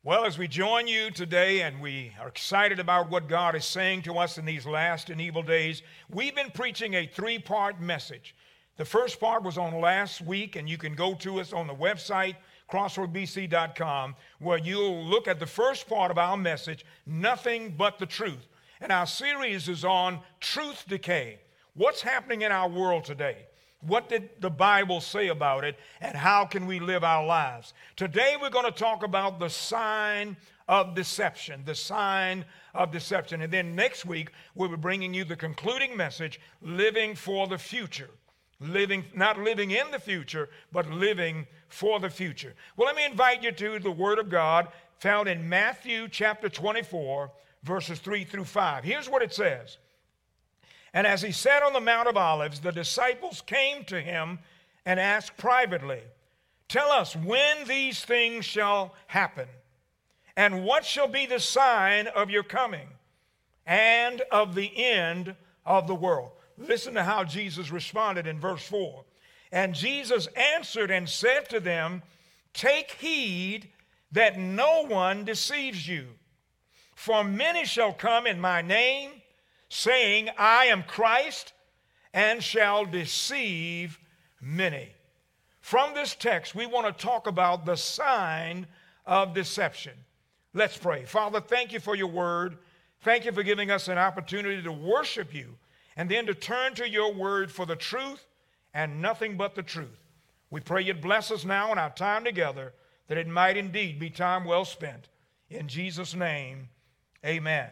Well, as we join you today and we are excited about what God is saying to us in these last and evil days, we've been preaching a three-part message. The first part was on last week, and you can go to us on the website, crossroadbc.com, where you'll look at the first part of our message, Nothing But the Truth. And our series is on truth decay. What's happening in our world today? What did the Bible say about it, and how can we live our lives? Today we're going to talk about the sign of deception, the sign of deception. And then next week we'll be bringing you the concluding message, living for the future. Not living in the future, but living for the future. Well, let me invite you to the Word of God found in Matthew chapter 24, verses 3 through 5. Here's what it says. And as he sat on the Mount of Olives, the disciples came to him and asked privately, "Tell us when these things shall happen, and what shall be the sign of your coming and of the end of the world?" Listen to how Jesus responded in verse 4. And Jesus answered and said to them, "Take heed that no one deceives you. For many shall come in my name, saying, 'I am Christ,' and shall deceive many." From this text, we want to talk about the sign of deception. Let's pray. Father, thank you for your word. Thank you for giving us an opportunity to worship you and then to turn to your word for the truth and nothing but the truth. We pray you'd bless us now in our time together, that it might indeed be time well spent. In Jesus' name, amen.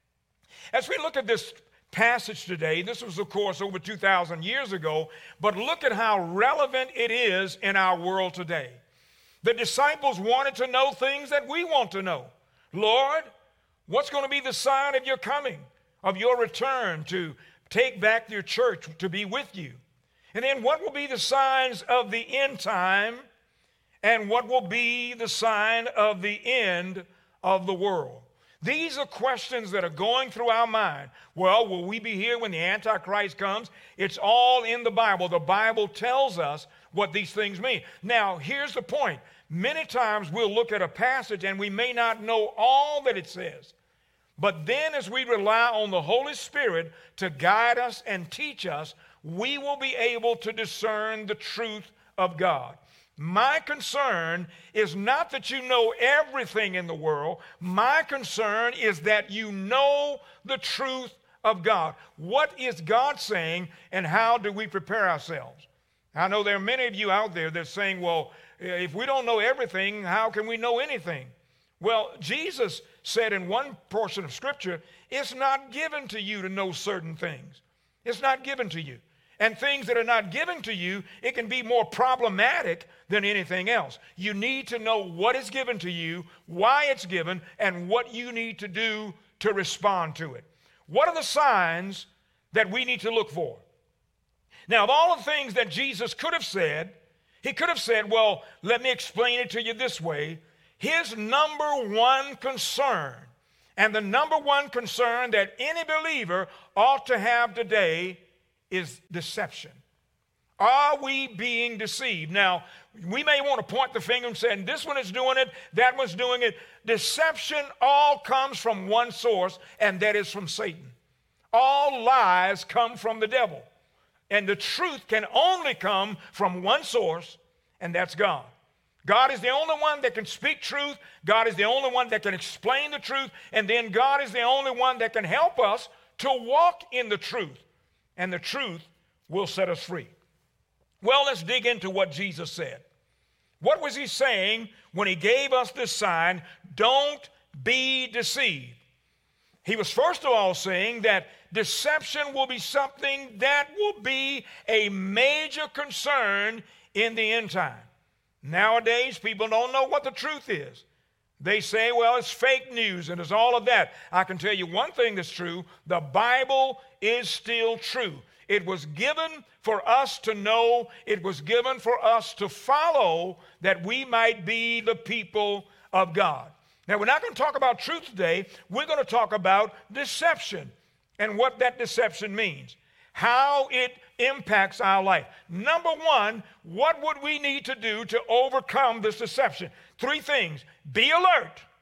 As we look at this passage today, this was, of course, over 2,000 years ago, but look at how relevant it is in our world today. The disciples wanted to know things that we want to know. Lord, what's going to be the sign of your coming, of your return to take back your church to be with you? And then what will be the signs of the end time, and what will be the sign of the end of the world? These are questions that are going through our mind. Well, will we be here when the Antichrist comes? It's all in the Bible. The Bible tells us what these things mean. Now, here's the point. Many times we'll look at a passage and we may not know all that it says. But then as we rely on the Holy Spirit to guide us and teach us, we will be able to discern the truth of God. My concern is not that you know everything in the world. My concern is that you know the truth of God. What is God saying, and how do we prepare ourselves? I know there are many of you out there that are saying, well, if we don't know everything, how can we know anything? Well, Jesus said in one portion of Scripture, it's not given to you to know certain things. It's not given to you. And things that are not given to you, it can be more problematic than anything else. You need to know what is given to you, why it's given, and what you need to do to respond to it. What are the signs that we need to look for? Now, of all the things that Jesus could have said, he could have said, well, let me explain it to you this way. His number one concern, and the number one concern that any believer ought to have today, is deception. Are we being deceived? Now, we may want to point the finger and say, this one is doing it, that one's doing it. Deception all comes from one source, and that is from Satan. All lies come from the devil. And the truth can only come from one source, and that's God. God is the only one that can speak truth. God is the only one that can explain the truth. And then God is the only one that can help us to walk in the truth. And the truth will set us free. Well, let's dig into what Jesus said. What was he saying when he gave us this sign, don't be deceived? He was first of all saying that deception will be something that will be a major concern in the end time. Nowadays, people don't know what the truth is. They say, well, it's fake news and it's all of that. I can tell you one thing that's true. The Bible is still true. It was given for us to know. It was given for us to follow, that we might be the people of God. Now, we're not going to talk about truth today. We're going to talk about deception and what that deception means, how it impacts our life. Number one, what would we need to do to overcome this deception? 3 things. Be alert.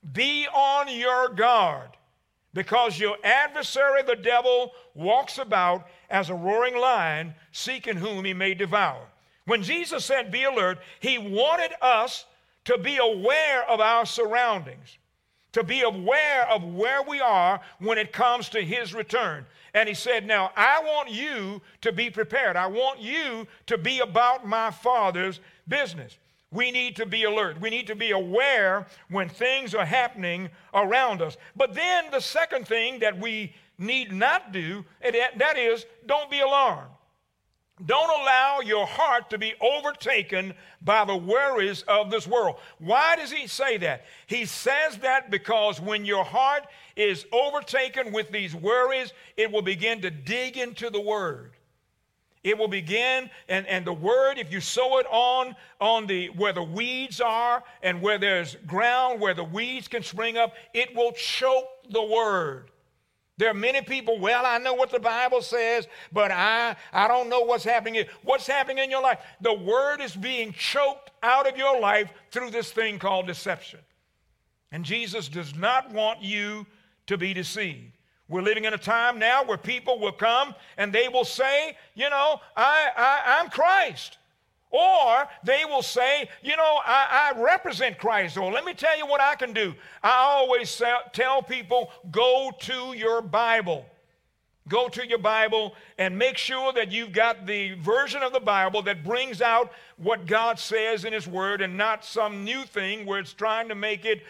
Be on your guard, because your adversary, the devil, walks about as a roaring lion, seeking whom he may devour. When Jesus said, be alert, he wanted us to be aware of our surroundings, to be aware of where we are when it comes to his return. And he said, now, I want you to be prepared. I want you to be about my Father's business. We need to be alert. We need to be aware when things are happening around us. But then the second thing that we need not do, and that is, don't be alarmed. Don't allow your heart to be overtaken by the worries of this world. Why does he say that? He says that because when your heart is overtaken with these worries, it will begin to dig into the Word. It will begin, and the Word, if you sow it on the where the weeds are and where there's ground where the weeds can spring up, it will choke the Word. There are many people, well, I know what the Bible says, but I don't know what's happening. What's happening in your life? The Word is being choked out of your life through this thing called deception. And Jesus does not want you to be deceived. We're living in a time now where people will come and they will say, you know, I'm Christ. Or they will say, you know, I represent Christ. Or let me tell you what I can do. I always tell people, go to your Bible. Go to your Bible and make sure that you've got the version of the Bible that brings out what God says in his word and not some new thing where it's trying to make it,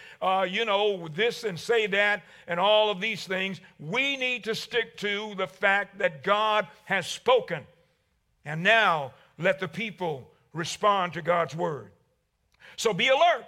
this and say that and all of these things. We need to stick to the fact that God has spoken. And now let the people respond to God's word. So be alert.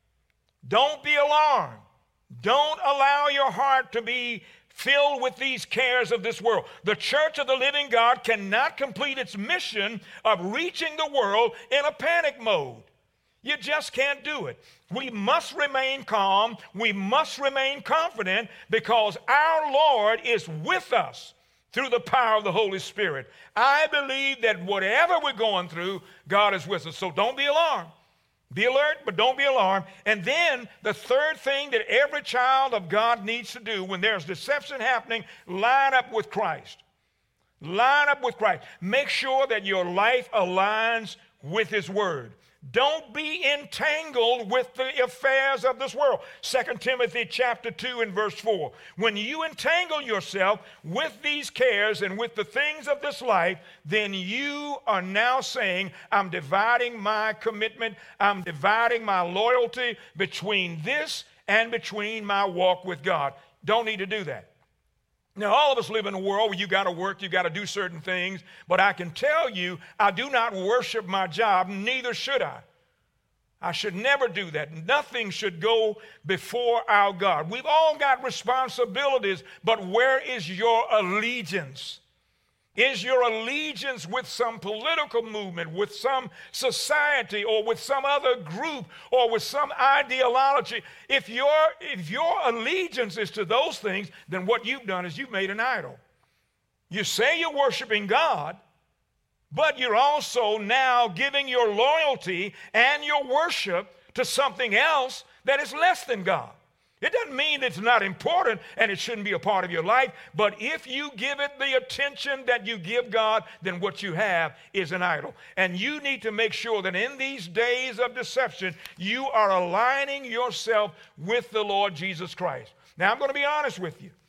Don't be alarmed. Don't allow your heart to be filled with these cares of this world. The church of the living God cannot complete its mission of reaching the world in a panic mode. You just can't do it. We must remain calm. We must remain confident because our Lord is with us through the power of the Holy Spirit. I believe that whatever we're going through, God is with us. So don't be alarmed. Be alert, but don't be alarmed. And then the third thing that every child of God needs to do when there's deception happening, line up with Christ. Line up with Christ. Make sure that your life aligns with his word. Don't be entangled with the affairs of this world. 2 Timothy chapter 2 and verse 4. When you entangle yourself with these cares and with the things of this life, then you are now saying, I'm dividing my commitment, I'm dividing my loyalty between this and between my walk with God. Don't need to do that. Now, all of us live in a world where you got to work, you got to do certain things, but I can tell you, I do not worship my job, neither should I. I should never do that. Nothing should go before our God. We've all got responsibilities, but where is your allegiance? Is your allegiance with some political movement, with some society, or with some other group, or with some ideology? If your allegiance is to those things, then what you've done is you've made an idol. You say you're worshiping God, but you're also now giving your loyalty and your worship to something else that is less than God. It doesn't mean it's not important and it shouldn't be a part of your life, but if you give it the attention that you give God, then what you have is an idol. And you need to make sure that in these days of deception, you are aligning yourself with the Lord Jesus Christ. Now, I'm going to be honest with you.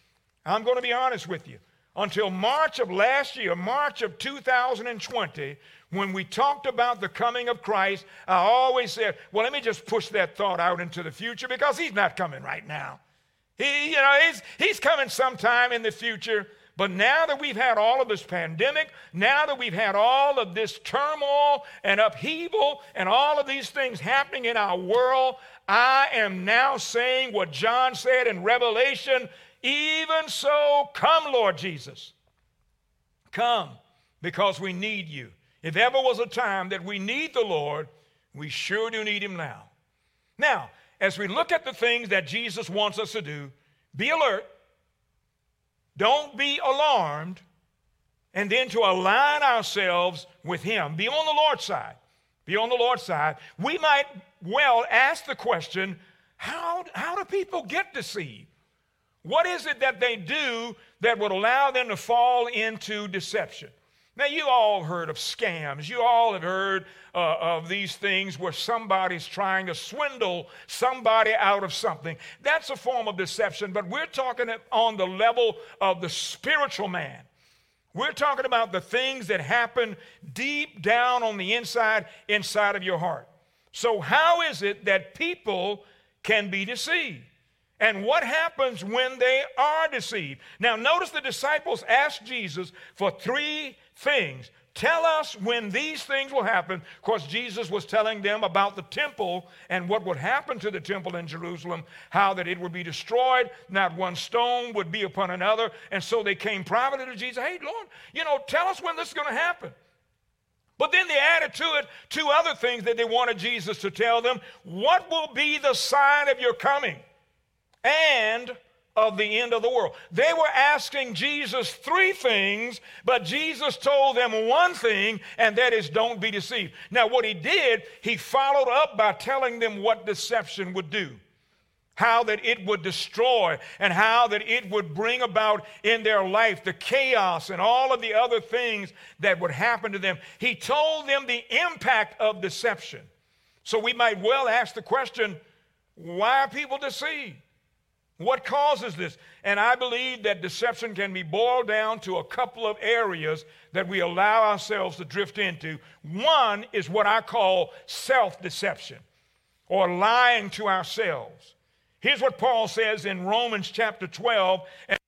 Until March of last year, March of 2020, when we talked about the coming of Christ, I always said, well, let me just push that thought out into the future because he's not coming right now. He's coming sometime in the future. But now that we've had all of this pandemic, now that we've had all of this turmoil and upheaval and all of these things happening in our world, I am now saying what John said in Revelation, even so, come, Lord Jesus. Come, because we need you. If ever was a time that we need the Lord, we sure do need him now. Now, as we look at the things that Jesus wants us to do, be alert, don't be alarmed, and then to align ourselves with him. Be on the Lord's side. Be on the Lord's side. We might well ask the question, How do people get deceived? What is it that they do that would allow them to fall into deception? Now, you all heard of scams. You all have heard of these things where somebody's trying to swindle somebody out of something. That's a form of deception, but we're talking on the level of the spiritual man. We're talking about the things that happen deep down on the inside of your heart. So how is it that people can be deceived? And what happens when they are deceived? Now, notice the disciples asked Jesus for three things. Tell us when these things will happen. Of course, Jesus was telling them about the temple and what would happen to the temple in Jerusalem, how that it would be destroyed, not one stone would be upon another. And so they came privately to Jesus. Hey, Lord, tell us when this is going to happen. But then they added to it two other things that they wanted Jesus to tell them. What will be the sign of your coming and of the end of the world? They were asking Jesus three things, but Jesus told them one thing, and that is, don't be deceived. Now, what he did, he followed up by telling them what deception would do, how that it would destroy, and how that it would bring about in their life the chaos and all of the other things that would happen to them. He told them the impact of deception. So we might well ask the question, why are people deceived? What causes this? And I believe that deception can be boiled down to a couple of areas that we allow ourselves to drift into. One is what I call self-deception, or lying to ourselves. Here's what Paul says in Romans chapter 12.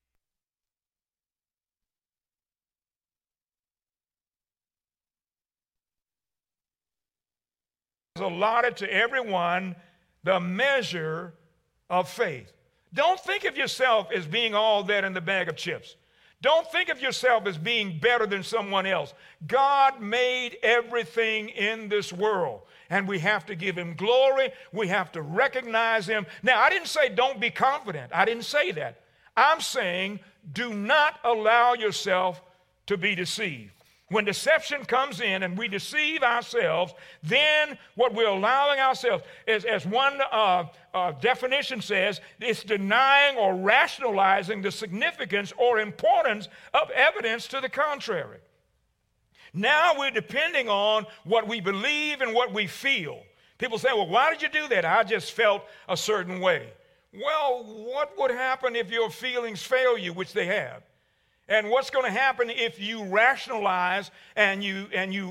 Allotted to everyone the measure of faith. Don't think of yourself as being all that in the bag of chips. Don't think of yourself as being better than someone else. God made everything in this world, and we have to give him glory. We have to recognize him. Now, I didn't say don't be confident. I didn't say that. I'm saying do not allow yourself to be deceived. When deception comes in and we deceive ourselves, then what we're allowing ourselves is, as one definition says, it's denying or rationalizing the significance or importance of evidence to the contrary. Now we're depending on what we believe and what we feel. People say, well, why did you do that? I just felt a certain way. Well, what would happen if your feelings fail you, which they have? And what's going to happen if you rationalize and you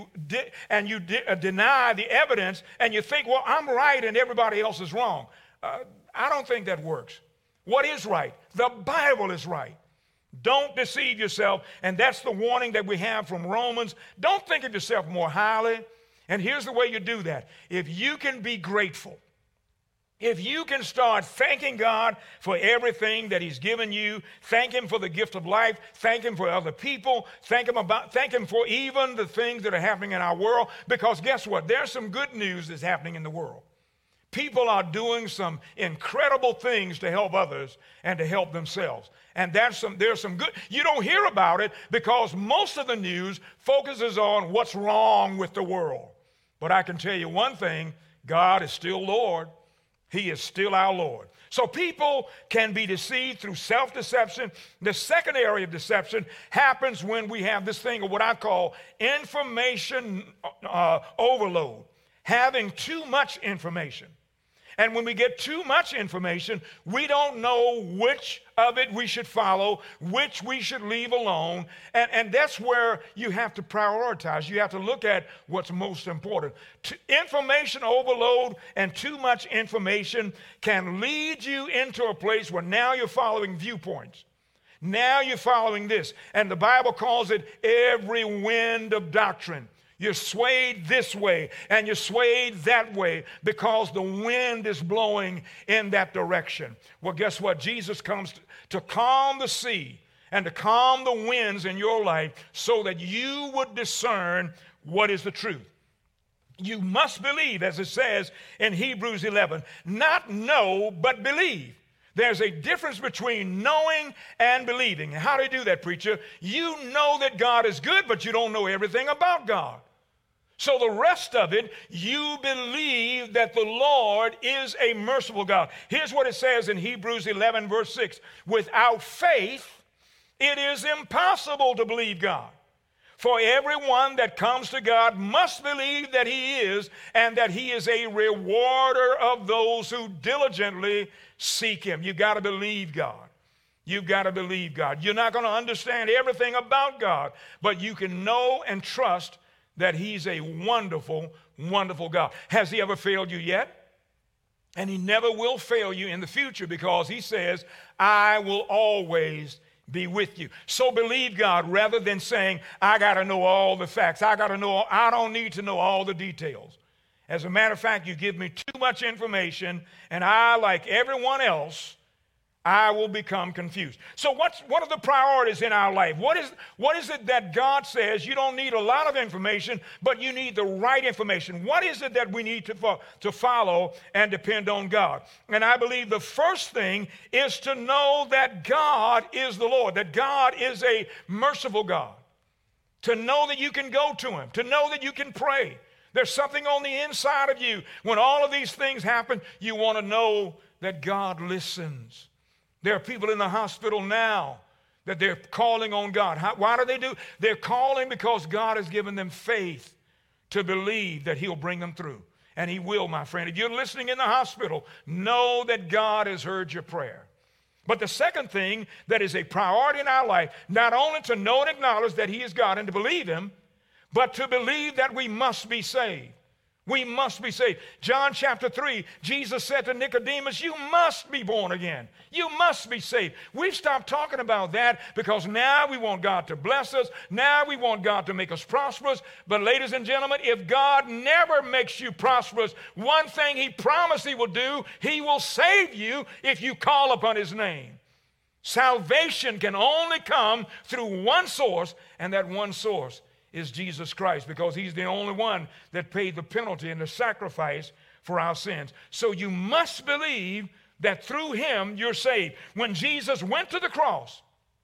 deny the evidence and you think, well, I'm right and everybody else is wrong? I don't think that works. What is right? The Bible is right. Don't deceive yourself. And that's the warning that we have from Romans. Don't think of yourself more highly. And here's the way you do that. If you can be grateful, if you can start thanking God for everything that he's given you, thank him for the gift of life, thank him for other people, thank him for even the things that are happening in our world, because guess what? There's some good news that's happening in the world. People are doing some incredible things to help others and to help themselves. And there's some good, you don't hear about it because most of the news focuses on what's wrong with the world. But I can tell you one thing, God is still Lord. He is still our Lord. So people can be deceived through self-deception. The second area of deception happens when we have this thing of what I call information overload, having too much information. And when we get too much information, we don't know which of it we should follow, which we should leave alone. And that's where you have to prioritize. You have to look at what's most important. Information overload and too much information can lead you into a place where now you're following viewpoints. Now you're following this. And the Bible calls it every wind of doctrine. You're swayed this way and you're swayed that way because the wind is blowing in that direction. Well, guess what? Jesus comes to calm the sea and to calm the winds in your life so that you would discern what is the truth. You must believe, as it says in Hebrews 11, not know, but believe. There's a difference between knowing and believing. How do you do that, preacher? You know that God is good, but you don't know everything about God. So the rest of it, you believe that the Lord is a merciful God. Here's what it says in Hebrews 11, verse 6. Without faith, it is impossible to believe God. For everyone that comes to God must believe that he is, and that he is a rewarder of those who diligently seek him. You've got to believe God. You've got to believe God. You're not going to understand everything about God, but you can know and trust that he's a wonderful, wonderful God. Has he ever failed you yet? And he never will fail you in the future, because he says, I will always be with you. So believe God, rather than saying, I got to know all the facts. I don't need to know all the details. As a matter of fact, you give me too much information, and I, like everyone else, I will become confused. So what are the priorities in our life? What is it that God says you don't need a lot of information, but you need the right information? What is it that we need to follow and depend on God? And I believe the first thing is to know that God is the Lord, that God is a merciful God. To know that you can go to him, to know that you can pray. There's something on the inside of you. When all of these things happen, you want to know that God listens. There are people in the hospital now that they're calling on God. Why do they do? They're calling because God has given them faith to believe that he'll bring them through. And he will, my friend. If you're listening in the hospital, know that God has heard your prayer. But the second thing that is a priority in our life, not only to know and acknowledge that he is God and to believe him, but to believe that we must be saved. We must be saved. John chapter 3, Jesus said to Nicodemus, you must be born again. You must be saved. We've stopped talking about that because now we want God to bless us. Now we want God to make us prosperous. But ladies and gentlemen, if God never makes you prosperous, one thing he promised he will do, he will save you if you call upon his name. Salvation can only come through one source, and that one source is Jesus Christ, because he's the only one that paid the penalty and the sacrifice for our sins. So you must believe that through him you're saved. When Jesus went to the cross,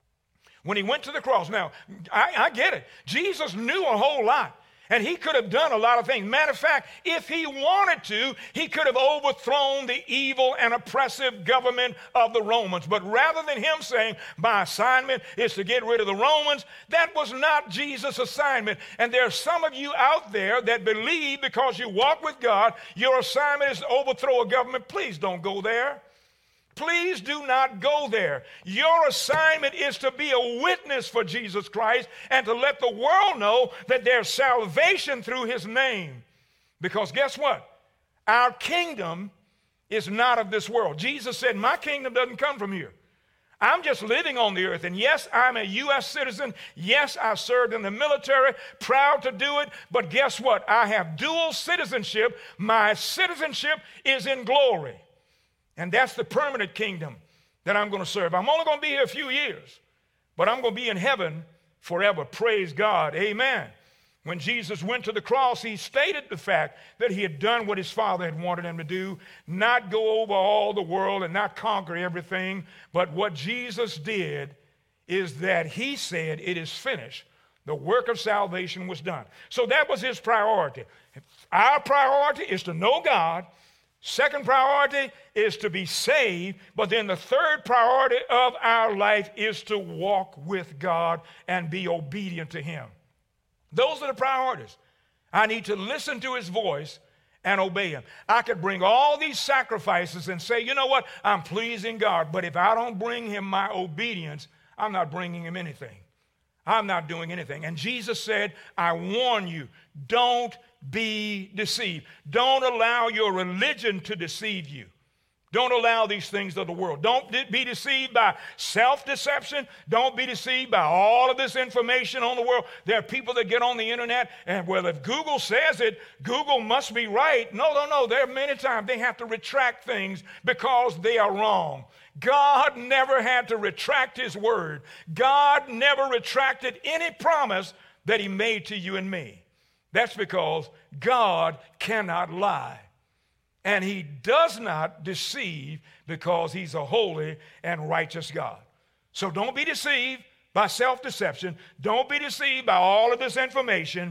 now, I get it. Jesus knew a whole lot. And he could have done a lot of things. Matter of fact, if he wanted to, he could have overthrown the evil and oppressive government of the Romans. But rather than him saying, my assignment is to get rid of the Romans, that was not Jesus' assignment. And there are some of you out there that believe because you walk with God, your assignment is to overthrow a government. Please don't go there. Please do not go there. Your assignment is to be a witness for Jesus Christ and to let the world know that there's salvation through his name. Because guess what? Our kingdom is not of this world. Jesus said, my kingdom doesn't come from here. I'm just living on the earth. And yes, I'm a U.S. citizen. Yes, I served in the military, proud to do it. But guess what? I have dual citizenship. My citizenship is in glory. And that's the permanent kingdom that I'm going to serve. I'm only going to be here a few years, but I'm going to be in heaven forever. Praise God. Amen. When Jesus went to the cross, he stated the fact that he had done what his Father had wanted him to do, not go over all the world and not conquer everything. But what Jesus did is that he said, it is finished. The work of salvation was done. So that was his priority. Our priority is to know God. Second priority is to be saved, but then the third priority of our life is to walk with God and be obedient to him. Those are the priorities. I need to listen to his voice and obey him. I could bring all these sacrifices and say, you know what, I'm pleasing God, but if I don't bring him my obedience, I'm not bringing him anything. I'm not doing anything. And Jesus said, I warn you, don't be deceived. Don't allow your religion to deceive you. Don't allow these things of the world. Don't be deceived by self-deception. Don't be deceived by all of this information on the world. There are people that get on the internet and, well, if Google says it, Google must be right. No. There are many times they have to retract things because they are wrong. God never had to retract his word. God never retracted any promise that he made to you and me. That's because God cannot lie. And he does not deceive because he's a holy and righteous God. So don't be deceived by self-deception. Don't be deceived by all of this information.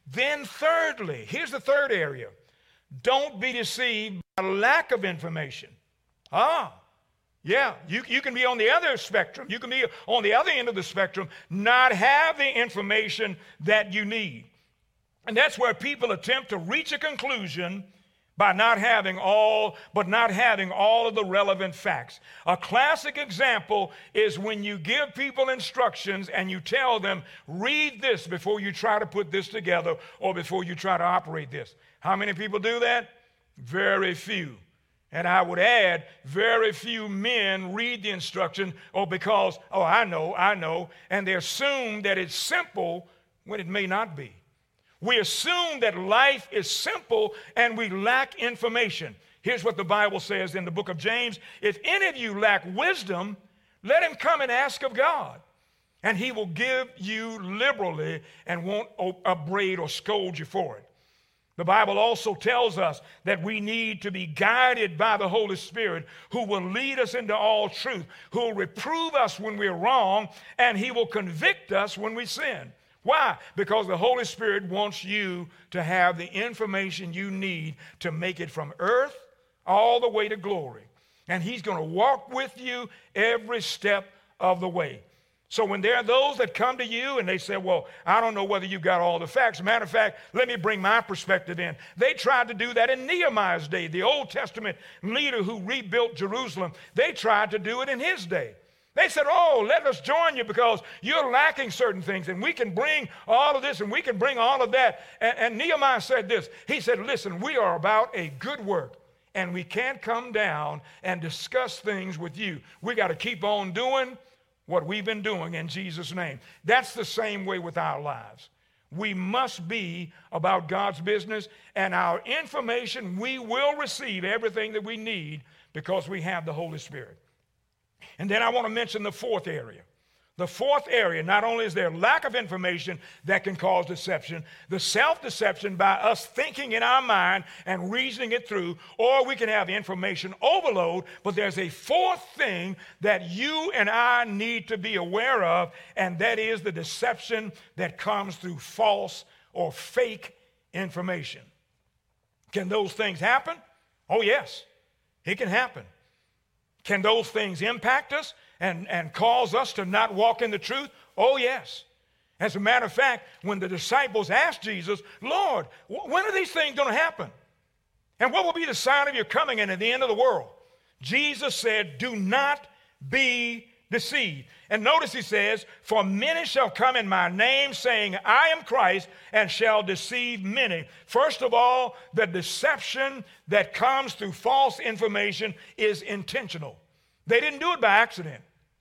Then thirdly, here's the third area. Don't be deceived by lack of information. Yeah, you can be on the other spectrum. You can be on the other end of the spectrum, not have the information that you need. And that's where people attempt to reach a conclusion by not having all of the relevant facts. A classic example is when you give people instructions and you tell them, read this before you try to put this together or before you try to operate this. How many people do that? Very few. And I would add, very few men read the instruction because, I know, and they assume that it's simple when it may not be. We assume that life is simple and we lack information. Here's what the Bible says in the book of James. If any of you lack wisdom, let him come and ask of God, and he will give you liberally and won't upbraid or scold you for it. The Bible also tells us that we need to be guided by the Holy Spirit, who will lead us into all truth, who will reprove us when we're wrong, and he will convict us when we sin. Why? Because the Holy Spirit wants you to have the information you need to make it from earth all the way to glory. And he's going to walk with you every step of the way. So when there are those that come to you and they say, well, I don't know whether you've got all the facts. Matter of fact, let me bring my perspective in. They tried to do that in Nehemiah's day. The Old Testament leader who rebuilt Jerusalem, they tried to do it in his day. They said, let us join you because you're lacking certain things, and we can bring all of this and we can bring all of that. And Nehemiah said this. He said, listen, we are about a good work, and we can't come down and discuss things with you. We got to keep on doing what we've been doing in Jesus' name. That's the same way with our lives. We must be about God's business, and our information, we will receive everything that we need because we have the Holy Spirit. And then I want to mention the fourth area. The fourth area, not only is there lack of information that can cause deception, the self-deception by us thinking in our mind and reasoning it through, or we can have information overload, but there's a fourth thing that you and I need to be aware of, and that is the deception that comes through false or fake information. Can those things happen? Oh, yes, it can happen. Can those things impact us and cause us to not walk in the truth? Oh, yes. As a matter of fact, when the disciples asked Jesus, Lord, when are these things going to happen? And what will be the sign of your coming and at the end of the world? Jesus said, do not be deceived. And notice he says, for many shall come in my name, saying, I am Christ, and shall deceive many. First of all, the deception that comes through false information is intentional. They didn't do it by accident.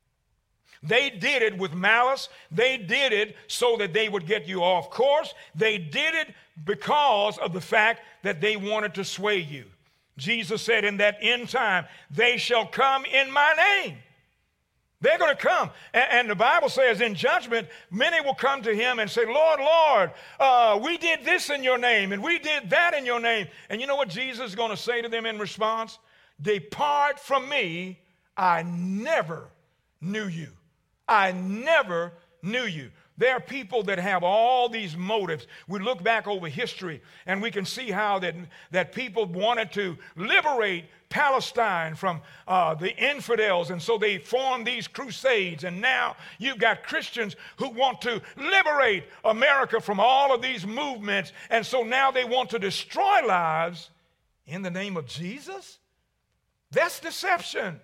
They did it with malice. They did it so that they would get you off course. They did it because of the fact that they wanted to sway you. Jesus said in that end time, they shall come in my name. They're going to come. And the Bible says in judgment, many will come to him and say, Lord, Lord, we did this in your name, and we did that in your name. And you know what Jesus is going to say to them in response? Depart from me, I never knew you. I never knew you. There are people that have all these motives. We look back over history and we can see how that people wanted to liberate Palestine from the infidels, and so they formed these crusades. And now you've got Christians who want to liberate America from all of these movements, and so now they want to destroy lives in the name of Jesus? That's deception.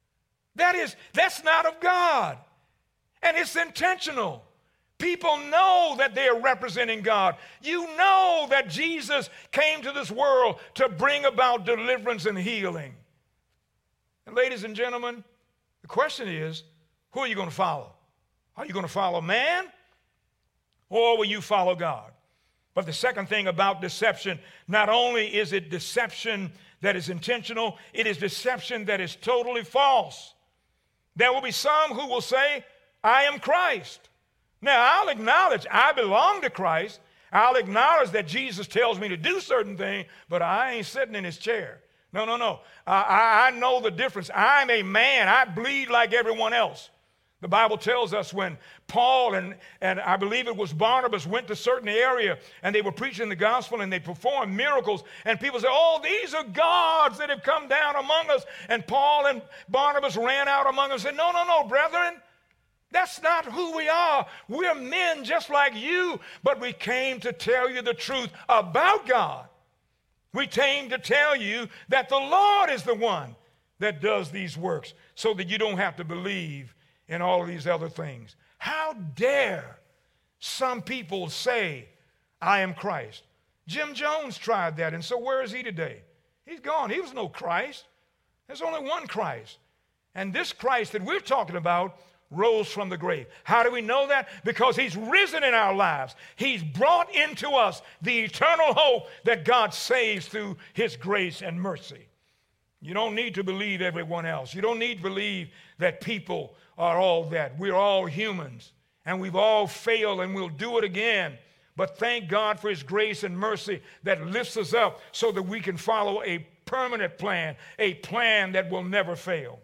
That's not of God, and it's intentional. People know that they are representing God. You know that Jesus came to this world to bring about deliverance and healing. And ladies and gentlemen, the question is, who are you going to follow? Are you going to follow man, or will you follow God? But the second thing about deception, not only is it deception that is intentional, it is deception that is totally false. There will be some who will say, I am Christ. Now, I'll acknowledge I belong to Christ. I'll acknowledge that Jesus tells me to do certain things, but I ain't sitting in his chair. No. I know the difference. I'm a man. I bleed like everyone else. The Bible tells us when Paul and I believe it was Barnabas went to a certain area and they were preaching the gospel and they performed miracles, and people say, oh, these are gods that have come down among us. And Paul and Barnabas ran out among us and said, no, brethren, that's not who we are. We're men just like you, but we came to tell you the truth about God. We came to tell you that the Lord is the one that does these works so that you don't have to believe in all of these other things. How dare some people say, I am Christ? Jim Jones tried that, and so where is he today? He's gone. He was no Christ. There's only one Christ. And this Christ that we're talking about rose from the grave. How do we know that? Because he's risen in our lives. He's brought into us the eternal hope that God saves through his grace and mercy. You don't need to believe everyone else. You don't need to believe that people are all that. We're all humans, and we've all failed, and we'll do it again. But thank God for his grace and mercy that lifts us up so that we can follow a permanent plan, a plan that will never fail.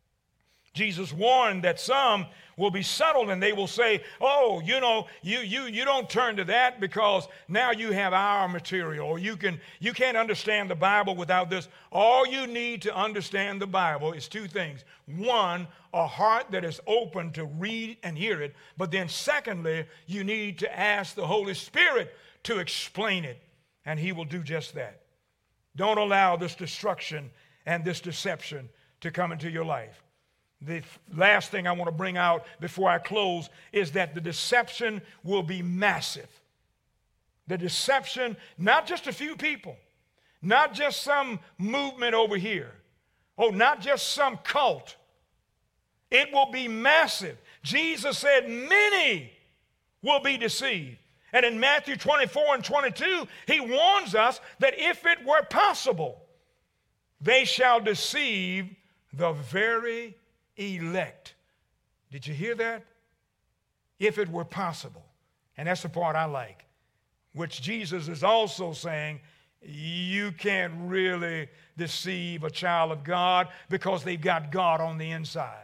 Jesus warned that some will be settled and they will say, oh, you don't turn to that because now you have our material, or you can't understand the Bible without this. All you need to understand the Bible is two things. One, a heart that is open to read and hear it. But then secondly, you need to ask the Holy Spirit to explain it, and he will do just that. Don't allow this destruction and this deception to come into your life. The last thing I want to bring out before I close is that the deception will be massive. The deception, not just a few people, not just some movement over here, not just some cult. It will be massive. Jesus said many will be deceived. And in Matthew 24 and 22, he warns us that if it were possible, they shall deceive the very elect. Did you hear that? If it were possible. And that's the part I like, which Jesus is also saying you can't really deceive a child of God because they've got God on the inside.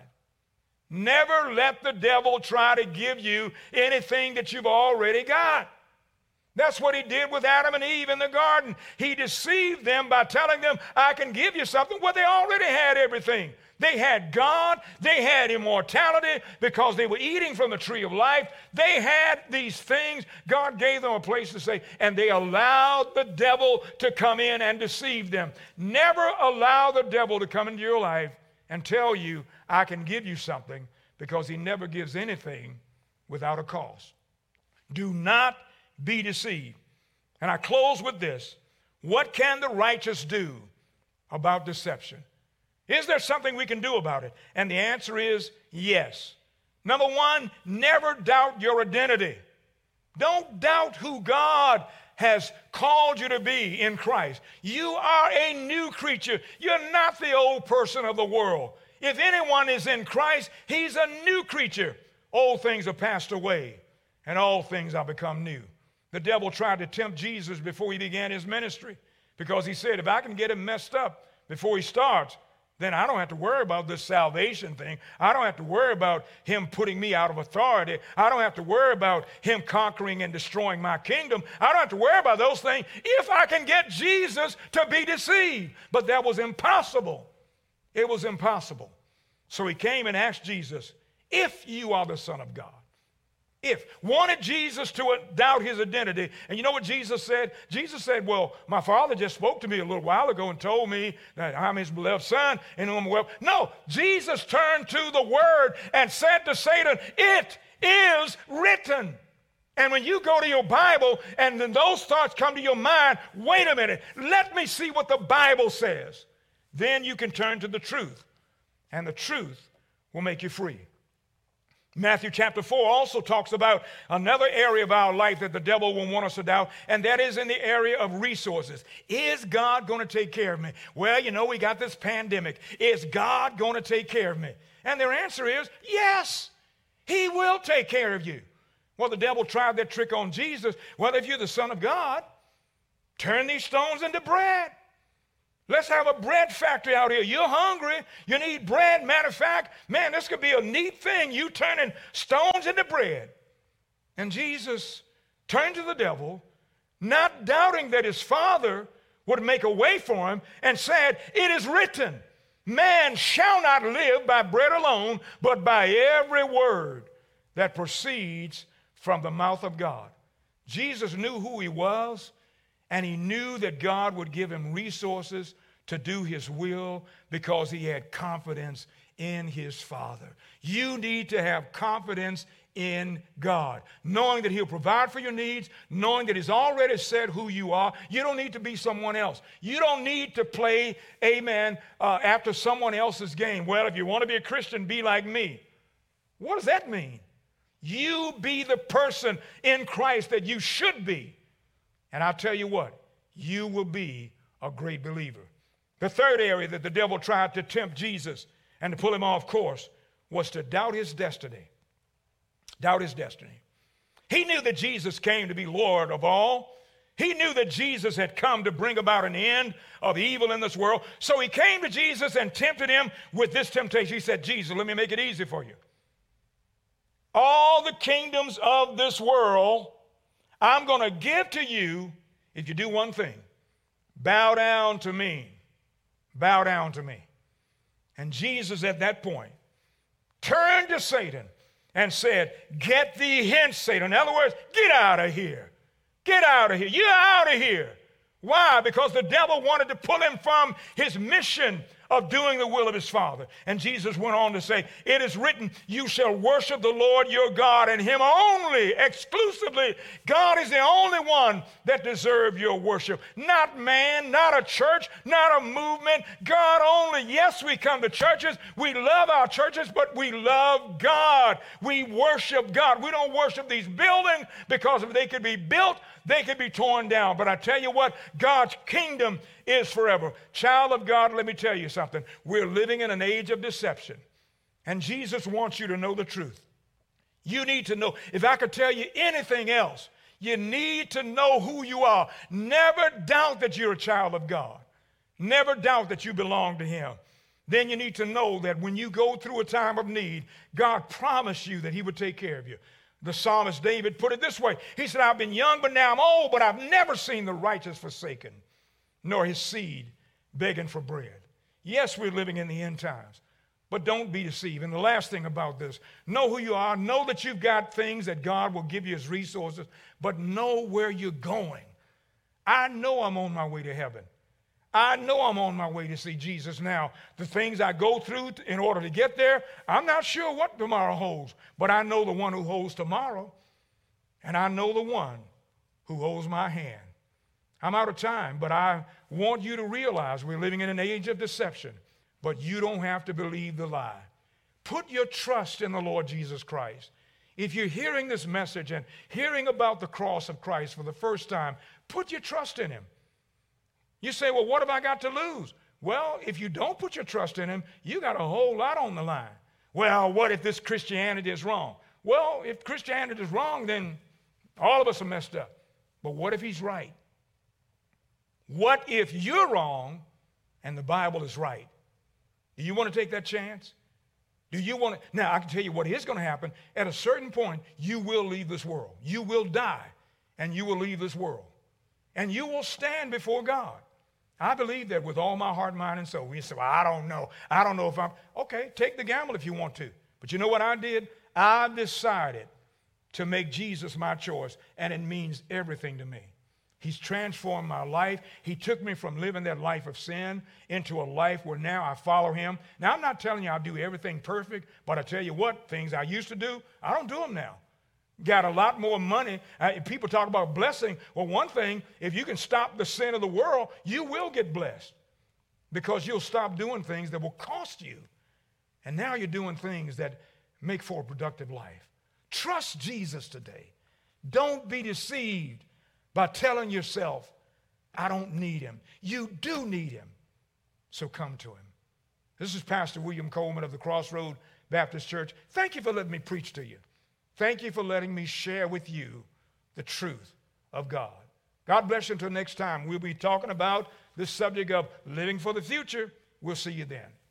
Never let the devil try to give you anything that you've already got. That's what he did with Adam and Eve in the garden. He deceived them by telling them, I can give you something. Well, they already had everything. They had God. They had immortality because they were eating from the tree of life. They had these things. God gave them a place to stay, and they allowed the devil to come in and deceive them. Never allow the devil to come into your life and tell you, I can give you something, because he never gives anything without a cost. Do not be deceived. And I close with this. What can the righteous do about deception? Is there something we can do about it? And the answer is yes. Number one, never doubt your identity. Don't doubt who God has called you to be in Christ. You are a new creature. You're not the old person of the world. If anyone is in Christ, he's a new creature. Old things are passed away, and all things are become new. The devil tried to tempt Jesus before he began his ministry, because he said, if I can get him messed up before he starts, then I don't have to worry about this salvation thing. I don't have to worry about him putting me out of authority. I don't have to worry about him conquering and destroying my kingdom. I don't have to worry about those things if I can get Jesus to be deceived. But that was impossible. It was impossible. So he came and asked Jesus, if you are the Son of God. Wanted Jesus to doubt his identity. And you know what Jesus said? Jesus said, well, my Father just spoke to me a little while ago and told me that I'm his beloved Son and whom well. No, Jesus turned to the Word and said to Satan, it is written. And when you go to your Bible and then those thoughts come to your mind, wait a minute, let me see what the Bible says. Then you can turn to the truth, and the truth will make you free. Matthew chapter 4 also talks about another area of our life that the devil will want us to doubt, and that is in the area of resources. Is God going to take care of me? Well, we got this pandemic. Is God going to take care of me? And their answer is, yes, he will take care of you. Well, the devil tried that trick on Jesus. Well, if you're the Son of God, turn these stones into bread. Let's have a bread factory out here. You're hungry. You need bread. Matter of fact, man, this could be a neat thing. You turning stones into bread. And Jesus turned to the devil, not doubting that his Father would make a way for him, and said, "It is written, man shall not live by bread alone, but by every word that proceeds from the mouth of God." Jesus knew who he was, and he knew that God would give him resources to do his will because he had confidence in his Father. You need to have confidence in God, knowing that he'll provide for your needs, knowing that he's already said who you are. You don't need to be someone else. You don't need to play, amen, after someone else's game. Well, if you want to be a Christian, be like me. What does that mean? You be the person in Christ that you should be. And I'll tell you what, you will be a great believer. The third area that the devil tried to tempt Jesus and to pull him off course was to doubt his destiny. Doubt his destiny. He knew that Jesus came to be Lord of all. He knew that Jesus had come to bring about an end of evil in this world. So he came to Jesus and tempted him with this temptation. He said, "Jesus, let me make it easy for you. All the kingdoms of this world I'm going to give to you if you do one thing. Bow down to me. Bow down to me." And Jesus at that point turned to Satan and said, "Get thee hence, Satan." In other words, get out of here. Get out of here. You're out of here. Why? Because the devil wanted to pull him from his mission of doing the will of his Father. And Jesus went on to say, "It is written, you shall worship the Lord your God, and him only, exclusively. God is the only one that deserves your worship. Not man, not a church, not a movement. God only." Yes, we come to churches. We love our churches, but we love God. We worship God. We don't worship these buildings because if they could be built, they could be torn down. But I tell you what, God's kingdom is forever. Child of God, let me tell you something. We're living in an age of deception. And Jesus wants you to know the truth. You need to know. If I could tell you anything else, you need to know who you are. Never doubt that you're a child of God. Never doubt that you belong to him. Then you need to know that when you go through a time of need, God promised you that he would take care of you. The psalmist David put it this way. He said, "I've been young, but now I'm old, but I've never seen the righteous forsaken, nor his seed begging for bread." Yes, we're living in the end times, but don't be deceived. And the last thing about this, know who you are. Know that you've got things that God will give you as resources, but know where you're going. I know I'm on my way to heaven. I know I'm on my way to see Jesus now. The things I go through in order to get there, I'm not sure what tomorrow holds, but I know the one who holds tomorrow, and I know the one who holds my hand. I'm out of time, but I want you to realize we're living in an age of deception, but you don't have to believe the lie. Put your trust in the Lord Jesus Christ. If you're hearing this message and hearing about the cross of Christ for the first time, put your trust in him. You say, "Well, what have I got to lose?" Well, if you don't put your trust in him, you got a whole lot on the line. Well, what if this Christianity is wrong? Well, if Christianity is wrong, then all of us are messed up. But what if he's right? What if you're wrong and the Bible is right? Do you want to take that chance? Do you want to? Now, I can tell you what is going to happen. At a certain point, you will leave this world. You will die, and you will leave this world. And you will stand before God. I believe that with all my heart, mind, and soul. We say, "Well, I don't know. I don't know if I'm..." Okay, take the gamble if you want to. But you know what I did? I decided to make Jesus my choice, and it means everything to me. He's transformed my life. He took me from living that life of sin into a life where now I follow him. Now, I'm not telling you I'll do everything perfect, but I tell you what, things I used to do, I don't do them now. Got a lot more money. People talk about blessing. Well, one thing, if you can stop the sin of the world, you will get blessed because you'll stop doing things that will cost you. And now you're doing things that make for a productive life. Trust Jesus today. Don't be deceived by telling yourself, "I don't need him." You do need him, so come to him. This is Pastor William Coleman of the Crossroad Baptist Church. Thank you for letting me preach to you. Thank you for letting me share with you the truth of God. God bless you until next time. We'll be talking about this subject of living for the future. We'll see you then.